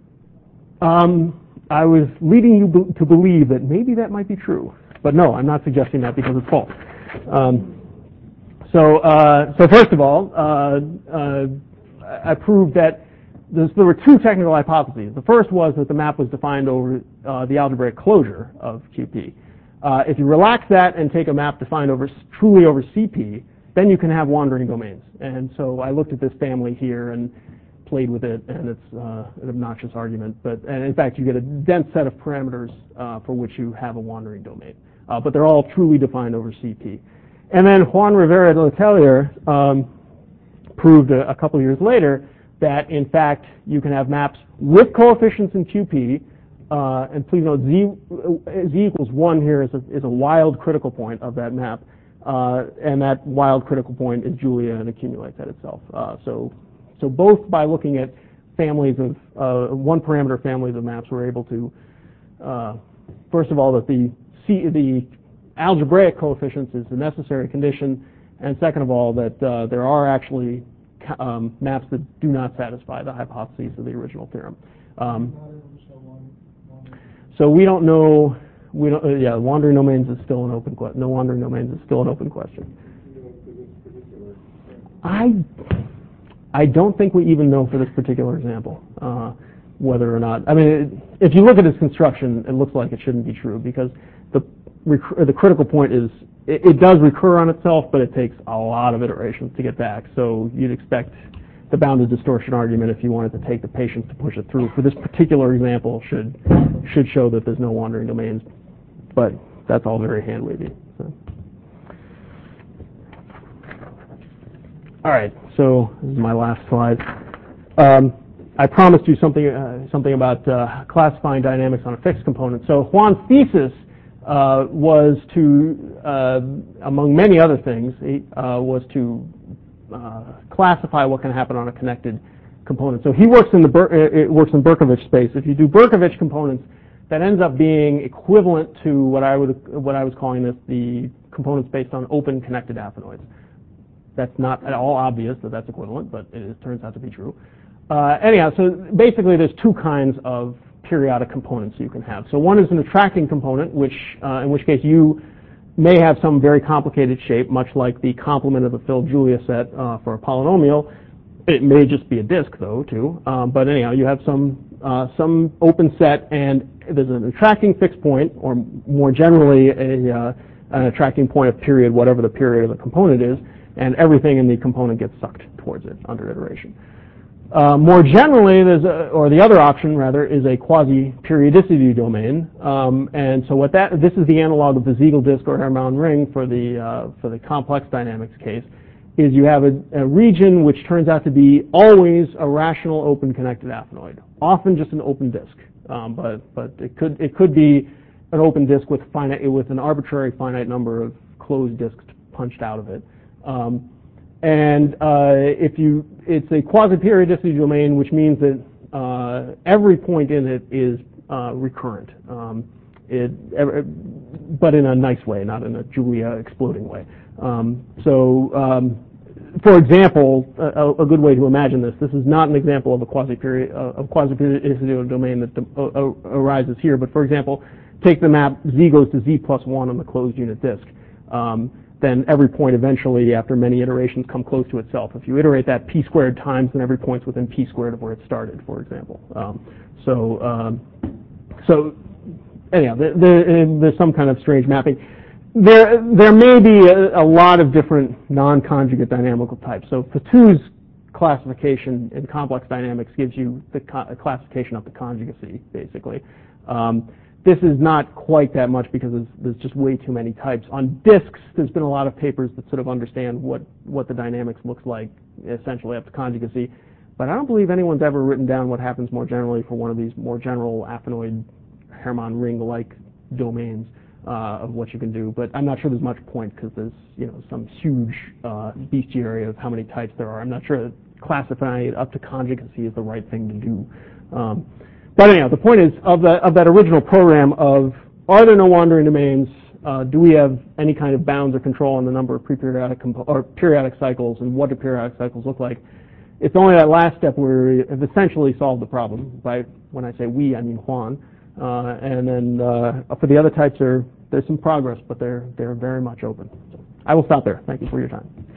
Um, I was leading you be- to believe that maybe that might be true. But no, I'm not suggesting that because it's false. Um, so, uh, so first of all, uh, uh, I proved that this, there were two technical hypotheses. The first was that the map was defined over uh, the algebraic closure of Q P. Uh, if you relax that and take a map defined over truly over C P, then you can have wandering domains. And so I looked at this family here and played with it, and it's uh, an obnoxious argument. But and in fact, you get a dense set of parameters uh, for which you have a wandering domain. Uh, but they're all truly defined over C P. And then Juan Rivera de Letelier um, proved a, a couple of years later that, in fact, you can have maps with coefficients in Q P, uh, and please note z, z equals one here is a, is a wild critical point of that map, uh, and that wild critical point is Julia and accumulates at itself. Uh, so, so both by looking at families of uh, one-parameter families of maps, we're able to, uh, first of all, that the C, the algebraic coefficients is the necessary condition, and second of all, that uh, there are actually um, maps that do not satisfy the hypotheses of the original theorem. Um, so we don't know. We don't. Uh, yeah, wandering domains is still an open question. No wandering domains is still an open question. I I don't think we even know for this particular example uh, whether or not. I mean, it, if you look at its construction, it looks like it shouldn't be true because the rec- the critical point is it, it does recur on itself, but it takes a lot of iterations to get back. So you'd expect the bounded distortion argument, if you wanted to take the patience to push it through, for this particular example, should should show that there's no wandering domains. But that's all very hand wavy. So. All right, so this is my last slide. Um, I promised you something uh, something about uh, classifying dynamics on a fixed component. So Juan's thesis uh, was to, uh, among many other things, he, uh, was to uh, classify what can happen on a connected component. So he works in the Ber- it works in Berkovich space. If you do Berkovich components, that ends up being equivalent to what I would what I was calling this the components based on open connected aphanoids. That's not at all obvious that that's equivalent, but it is, turns out to be true. Uh, anyhow, so basically there's two kinds of periodic components you can have. So one is an attracting component, which uh, in which case you may have some very complicated shape, much like the complement of the Phil-Julia set uh, for a polynomial. It may just be a disk, though, too. Um, but anyhow, you have some uh, some open set, and there's an attracting fixed point, or more generally, a uh, an attracting point of period, whatever the period of the component is, and everything in the component gets sucked towards it under iteration. Uh, more generally, there's a, or the other option rather, is a quasi-periodicity domain. Um, and so what that, this is the analog of the Siegel disk or Hermann ring for the, uh, for the complex dynamics case, is you have a, a region which turns out to be always a rational open connected aphanoid, often just an open disk. Um, but, but it could, it could be an open disk with finite, with an arbitrary finite number of closed disks punched out of it. Um, And uh, if you, it's a quasi-periodicity domain, which means that uh, every point in it is uh, recurrent, um, it, every, but in a nice way, not in a Julia exploding way. Um, so, um, for example, a, a good way to imagine this, this is not an example of a quasi-period, uh, of quasi-periodicity domain that uh, arises here, but for example, take the map z goes to z plus one on the closed unit disk. Um, then every point eventually, after many iterations, come close to itself. If you iterate that p squared times, then every point's within p squared of where it started, for example. Um, so, um, so anyhow, the, the, there's some kind of strange mapping. There, there may be a, a lot of different non-conjugate dynamical types. So Fatou's classification in complex dynamics gives you the co classification of the conjugacy, basically. Um, This is not quite that much because there's, there's just way too many types. On disks, there's been a lot of papers that sort of understand what, what the dynamics looks like, essentially up to conjugacy. But I don't believe anyone's ever written down what happens more generally for one of these more general aphanoid Hermann ring-like domains uh, of what you can do. But I'm not sure there's much point because there's, you know, some huge uh, bestiary of how many types there are. I'm not sure that classifying it up to conjugacy is the right thing to do. Um, But anyhow, the point is, of, the, of that original program of, are there no wandering domains? Uh, do we have any kind of bounds or control on the number of pre-periodic or periodic cycles, and what do periodic cycles look like? It's only that last step where we have essentially solved the problem. By, when I say we, I mean Juan. Uh, and then uh, for the other types, there, there's some progress, but they're, they're very much open. So I will stop there. Thank you for your time.